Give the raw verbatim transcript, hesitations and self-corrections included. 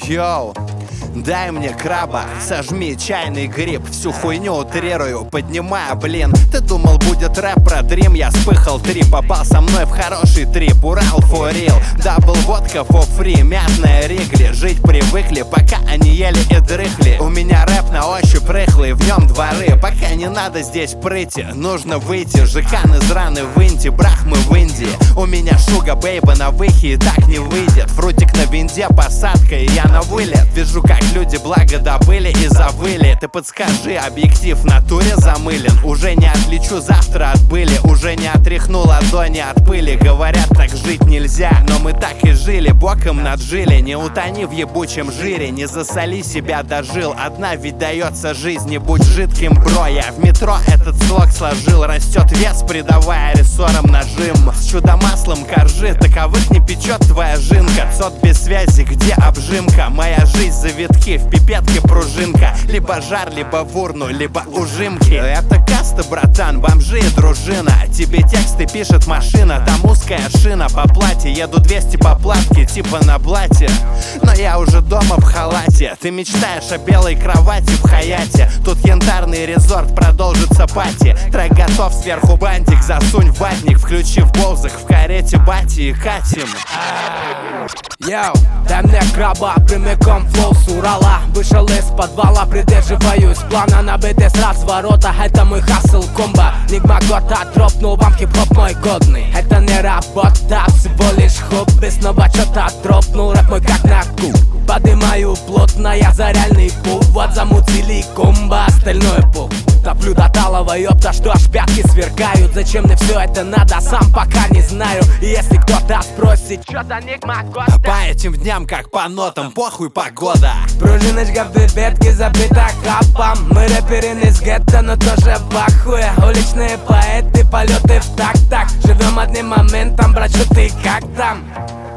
Йоу, дай мне краба, сожми чайный гриб. Всю хуйню утрирую, поднимаю, блин. Ты думал, будет рэп про дрим? Я спыхал три, попал со мной в хороший трип. Урал for real, дабл водка for free. Мятная ригли, жить привыкли, пока они ели и дрыхли. У меня рэп на ощупь рыхлый, в нем дворы. Пока не надо здесь прыти, нужно выйти. Жиган из раны в Инте, брахмы в Индии. У меня шуга бейба на выхе и так не выйдет. Фрутик на винде, посадка и я на вылет. Вижу, как люди благо добыли и завыли. Ты подскажи, объектив в натуре замылен? Уже не отличу завтра от пыли, уже не отряхну ладони от пыли. Говорят, так жить нельзя, но мы так и жили, боком наджили. Не утони в ебучем жире, не засоли себя дожил. Одна ведь дается жизнь, не будь жидким, бро. Я в метро этот слог сложил. Растет вес, придавая рессорам нажим. С чудо-маслом коржи, таковых не печет твоя жинка. Сот без связи, где обжимка? Моя жизнь завитки, в пипетке пружинка. Либо жар, либо в урну, либо ужимки. Это каста, братан, бомжи и дружина. Тебе тексты пишет машина, там узкая шина по платье. Еду двести по платке, типа на блате. Но я уже дома в халате. Ты мечтаешь о белой кровати в Хаяте. Тут янтарный резорт, продолжится пати. Трек готов, сверху бантик, засунь в ватник. Включи в болзах, в карете бати и катим. Йоу, дай мне краба, прямиком флоу с Урала. Вышел из подвала, придерживаюсь плана. Набитый с разворота, это мой хасл комбо. Нигма года дропнул, вам хип-хоп мой годный. Это не работа, всего лишь хобби. Снова что-то дропнул, рэп мой как на куб. Подымаю плотно, я за реальный повод. Замутили комбо, остальное пуп. Топлю до талого, ёпта, что аж пятки сверкают. Зачем мне все это надо, сам пока не знаю. И если кто-то спросит, что за Нигма года, по этим дням, как по нотам, похуй погода. Пружиночка в бибетке забита хапом. Мы рэперы не из гетто, но тоже в ахуе. Уличные поэты, полеты в так-так. Живем одним моментом, брат, что ты как там?